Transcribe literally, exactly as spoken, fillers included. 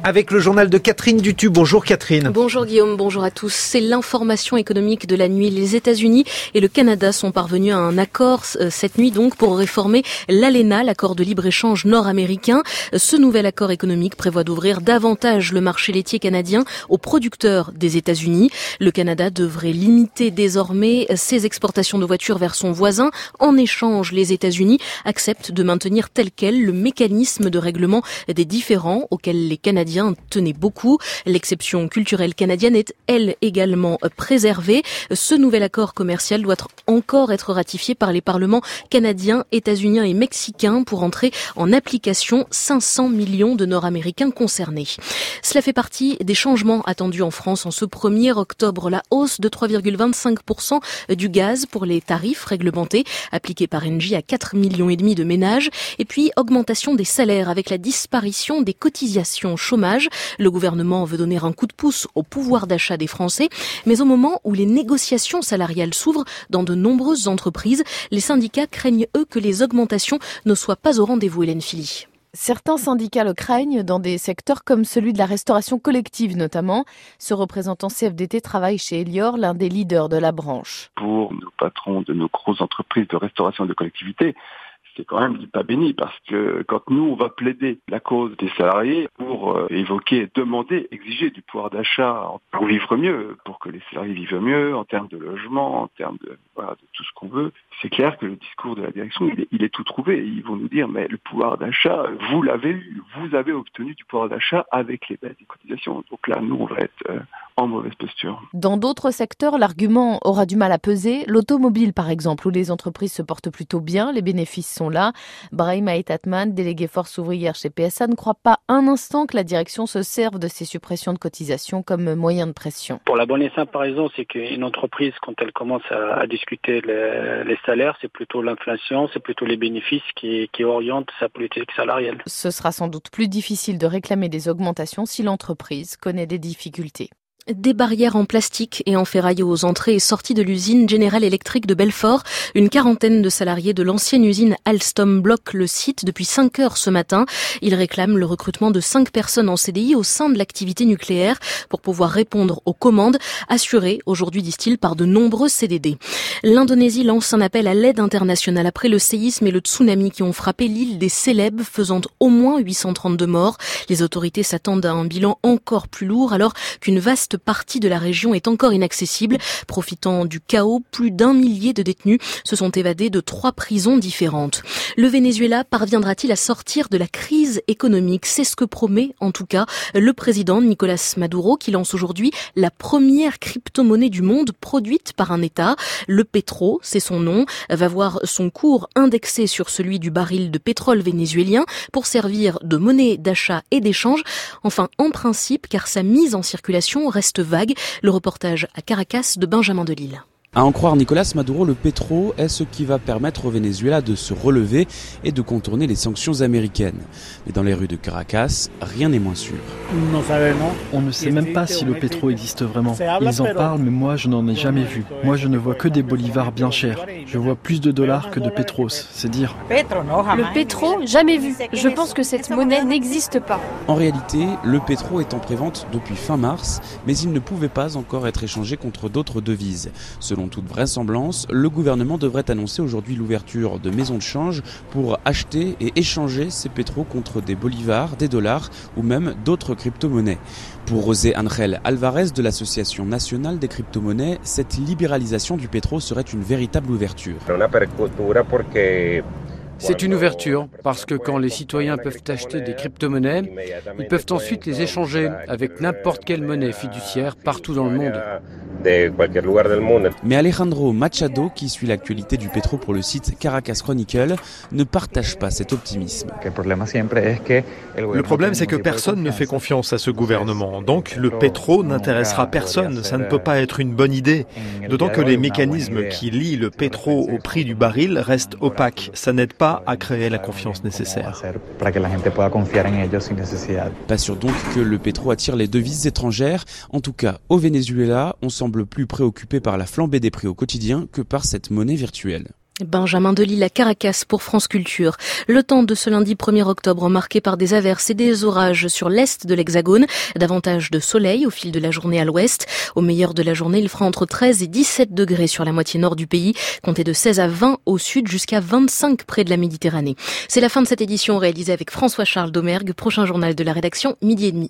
Avec le journal de Catherine Dutu. Bonjour Catherine. Bonjour Guillaume, bonjour à tous. C'est l'information économique de la nuit. Les États-Unis et le Canada sont parvenus à un accord euh, cette nuit donc pour réformer l'ALENA, l'accord de libre-échange nord-américain. Ce nouvel accord économique prévoit d'ouvrir davantage le marché laitier canadien aux producteurs des États-Unis. Le Canada devrait limiter désormais ses exportations de voitures vers son voisin. En échange, les États-Unis acceptent de maintenir tel quel le mécanisme de règlement des différends auquel les Canadiens tenaient beaucoup. L'exception culturelle canadienne est, elle, également préservée. Ce nouvel accord commercial doit encore être ratifié par les parlements canadiens, états-uniens et mexicains pour entrer en application. cinq cents millions de Nord-Américains concernés. Cela fait partie des changements attendus en France en ce premier octobre. La hausse de trois virgule vingt-cinq pour cent du gaz pour les tarifs réglementés appliqués par Engie à quatre millions et demi de ménages. Et puis, augmentation des salaires avec la disparition des cotisations chômage. Le gouvernement veut donner un coup de pouce au pouvoir d'achat des Français, mais au moment où les négociations salariales s'ouvrent dans de nombreuses entreprises, les syndicats craignent, eux, que les augmentations ne soient pas au rendez-vous, Hélène Philly. Certains syndicats le craignent dans des secteurs comme celui de la restauration collective notamment. Ce représentant C F D T travaille chez Elior, l'un des leaders de la branche. Pour nos patrons de nos grosses entreprises de restauration de collectivité, c'est quand même du pas béni parce que quand nous, on va plaider la cause des salariés pour euh, évoquer, demander, exiger du pouvoir d'achat pour vivre mieux, pour que les salariés vivent mieux en termes de logement, en termes de, voilà, de tout ce qu'on veut, c'est clair que le discours de la direction, il est, il est tout trouvé. Ils vont nous dire, mais le pouvoir d'achat, vous l'avez eu, vous avez obtenu du pouvoir d'achat avec les baisses des cotisations. Donc là, nous, on va être euh, en mauvaise posture. Dans d'autres secteurs, l'argument aura du mal à peser. L'automobile, par exemple, où les entreprises se portent plutôt bien, les bénéfices sont là. Brahim Aït-Atman, délégué force ouvrière chez P S A, ne croit pas un instant que la direction se serve de ces suppressions de cotisations comme moyen de pression. Pour la bonne et simple raison, c'est qu'une entreprise, quand elle commence à, à discuter les, les salaires, c'est plutôt l'inflation, c'est plutôt les bénéfices qui, qui orientent sa politique salariale. Ce sera sans doute plus difficile de réclamer des augmentations si l'entreprise connaît des difficultés. Des barrières en plastique et en ferraille aux entrées et sorties de l'usine General Electric de Belfort. Une quarantaine de salariés de l'ancienne usine Alstom bloquent le site depuis cinq heures ce matin. Ils réclament le recrutement de cinq personnes en C D I au sein de l'activité nucléaire pour pouvoir répondre aux commandes assurées aujourd'hui, disent-ils, par de nombreux C D D. L'Indonésie lance un appel à l'aide internationale après le séisme et le tsunami qui ont frappé l'île des Célèbes, faisant au moins huit cent trente-deux morts. Les autorités s'attendent à un bilan encore plus lourd alors qu'une vaste partie de la région est encore inaccessible. Profitant du chaos, plus d'un millier de détenus se sont évadés de trois prisons différentes. Le Venezuela parviendra-t-il à sortir de la crise économique? C'est ce que promet en tout cas le président Nicolás Maduro qui lance aujourd'hui la première crypto-monnaie du monde produite par un État. Le Petro, c'est son nom, va voir son cours indexé sur celui du baril de pétrole vénézuélien pour servir de monnaie d'achat et d'échange. Enfin, en principe, car sa mise en circulation reste vague. Le reportage à Caracas de Benjamin Delille. À en croire Nicolás Maduro, le pétro est ce qui va permettre au Venezuela de se relever et de contourner les sanctions américaines. Mais dans les rues de Caracas, rien n'est moins sûr. On ne sait même pas si le pétro existe vraiment. Ils en parlent, mais moi je n'en ai jamais vu. Moi je ne vois que des bolivars bien chers. Je vois plus de dollars que de pétros, c'est dire. Le pétro, jamais vu. Je pense que cette monnaie n'existe pas. En réalité, le pétro est en prévente depuis fin mars, mais il ne pouvait pas encore être échangé contre d'autres devises. Selon toute vraisemblance, le gouvernement devrait annoncer aujourd'hui l'ouverture de maisons de change pour acheter et échanger ces pétros contre des bolivars, des dollars ou même d'autres crypto-monnaies. Pour José Ángel Alvarez de l'Association nationale des crypto-monnaies, cette libéralisation du pétro serait une véritable ouverture. C'est une ouverture parce que quand les citoyens peuvent acheter des crypto-monnaies, ils peuvent ensuite les échanger avec n'importe quelle monnaie fiduciaire partout dans le monde. Mais Alejandro Machado, qui suit l'actualité du pétro pour le site Caracas Chronicle, ne partage pas cet optimisme. Le problème, c'est que personne ne fait confiance à ce gouvernement. Donc le pétro n'intéressera personne. Ça ne peut pas être une bonne idée. D'autant que les mécanismes qui lient le pétro au prix du baril restent opaques. Ça n'aide pas à créer la confiance nécessaire. Pas sûr donc que le pétro attire les devises étrangères. En tout cas, au Venezuela, on semble plus préoccupé par la flambée des prix au quotidien que par cette monnaie virtuelle. Benjamin Delille à Caracas pour France Culture. Le temps de ce lundi premier octobre marqué par des averses et des orages sur l'est de l'Hexagone. Davantage de soleil au fil de la journée à l'ouest. Au meilleur de la journée, il fera entre treize et dix-sept degrés sur la moitié nord du pays. Comptez de seize à vingt au sud jusqu'à vingt-cinq près de la Méditerranée. C'est la fin de cette édition réalisée avec François-Charles Domergue. Prochain journal de la rédaction, midi et demi.